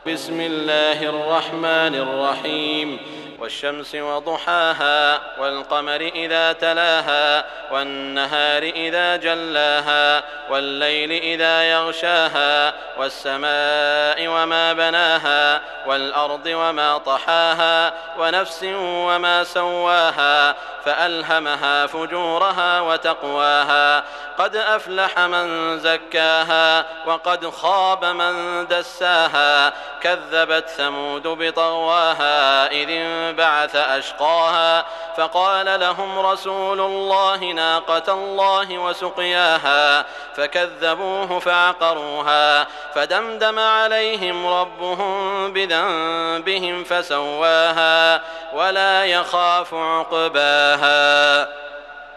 بسم الله الرحمن الرحيم والشمس وضحاها والقمر إذا تلاها والنهار إذا جلاها والليل إذا يغشاها والسماء وما بناها والأرض وما طحاها ونفس وما سواها فألهمها فجورها وتقواها قد أفلح من زكاها وقد خاب من دساها كذبت ثمود بطغواها إذ انبعث أشقاها فقال لهم رسول الله ناقة الله وسقياها فكذبوه فعقروها فدمدم عليهم ربهم بذنبهم فسواها ولا يخاف عقباها.